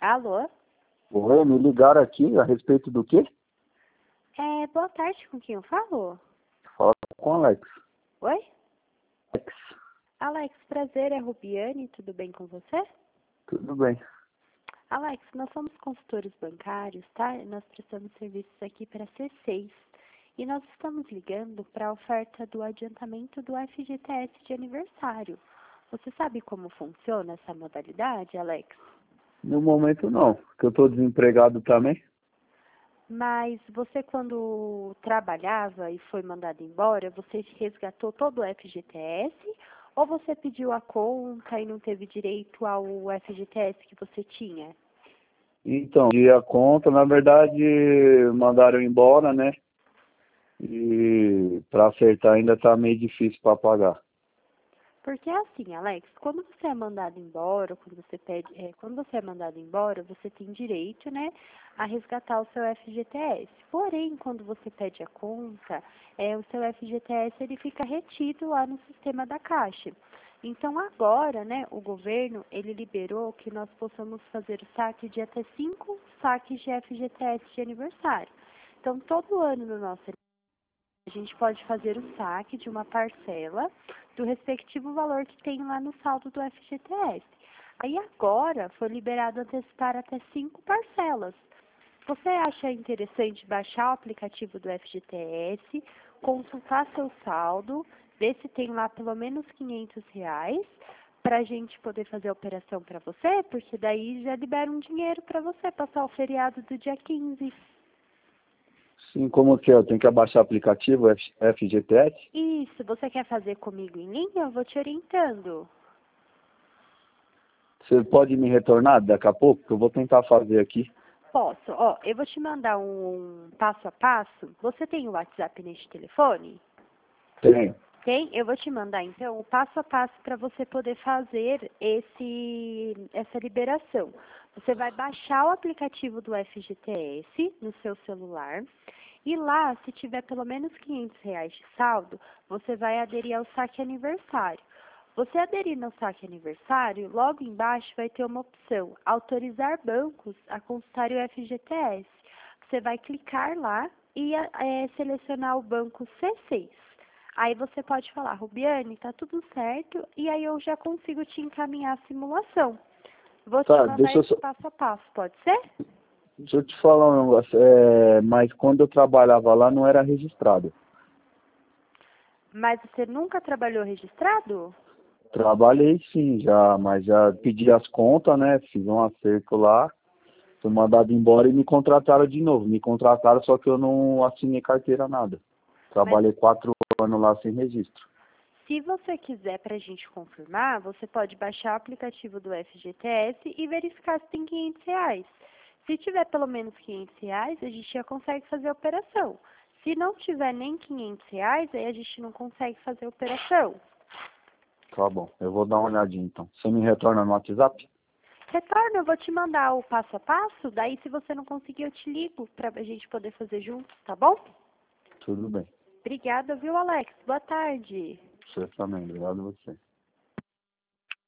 Alô? Oi, me ligaram aqui a respeito do quê? Boa tarde, com quem eu falo? Fala com o Alex. Oi? Alex, Alex, prazer, é Rubiane, tudo bem com você? tudo bem. Alex, nós somos consultores bancários, tá? E nós prestamos serviços aqui para C6. E nós estamos ligando para a oferta do adiantamento do FGTS de aniversário. Você sabe como funciona essa modalidade, Alex? No momento não, porque eu estou desempregado também. Mas você, quando trabalhava e foi mandado embora, você resgatou todo o FGTS ou você pediu a conta e não teve direito ao FGTS que você tinha? Então, e a conta, na verdade, mandaram embora, né? E para acertar ainda tá meio difícil para pagar. Porque é assim, Alex, quando você é mandado embora, quando você é mandado embora, você tem direito, né, a resgatar o seu FGTS. Porém, quando você pede a conta, o seu FGTS ele fica retido lá no sistema da Caixa. Então agora, né, o governo ele liberou que nós possamos fazer o saque de até 5 saques de FGTS de aniversário. Então todo ano no nosso a gente pode fazer o saque de uma parcela do respectivo valor que tem lá no saldo do FGTS. Aí agora foi liberado antecipar até 5 parcelas. Você acha interessante baixar o aplicativo do FGTS, consultar seu saldo, ver se tem lá pelo menos R$ 500 para a gente poder fazer a operação para você? Porque daí já libera um dinheiro para você passar o feriado do dia 15. Sim, como que é? Eu tenho que abaixar o aplicativo FGTS? Isso, você quer fazer comigo em linha? Eu vou te orientando. Você pode me retornar daqui a pouco? Que eu vou tentar fazer aqui. Posso. Ó, eu vou te mandar um passo a passo. Você tem o WhatsApp neste telefone? Tenho. Tem? Eu vou te mandar, então, o passo a passo para você poder fazer essa liberação. Você vai baixar o aplicativo do FGTS no seu celular e lá, se tiver pelo menos R$ 500 de saldo, você vai aderir ao saque aniversário. Você aderir no saque aniversário, logo embaixo vai ter uma opção, autorizar bancos a consultar o FGTS. Você vai clicar lá e selecionar o banco C6. Aí você pode falar, Rubiane, tá tudo certo, e aí eu já consigo te encaminhar a simulação. Vou te Tá, mandar esse passo a passo, pode ser? deixa eu te falar um negócio. Mas quando eu trabalhava lá não era registrado. Mas você nunca trabalhou registrado? Trabalhei sim já, mas já pedi as contas, né? Fiz um acerto lá, fui mandado embora e me contrataram de novo. Me contrataram, só que eu não assinei carteira nada. Mas Trabalhei 4 anos lá sem registro. se você quiser para a gente confirmar, você pode baixar o aplicativo do FGTS e verificar se tem R$ 500. Se tiver pelo menos R$ 500, a gente já consegue fazer a operação. Se não tiver nem R$ 500, aí a gente não consegue fazer a operação. Tá bom, eu vou dar uma olhadinha então. Você me retorna no WhatsApp? Retorno, eu vou te mandar o passo a passo, daí se você não conseguir eu te ligo para a gente poder fazer juntos, tá bom? Tudo bem. Obrigada, viu, Alex? Boa tarde. Você também, obrigado a você.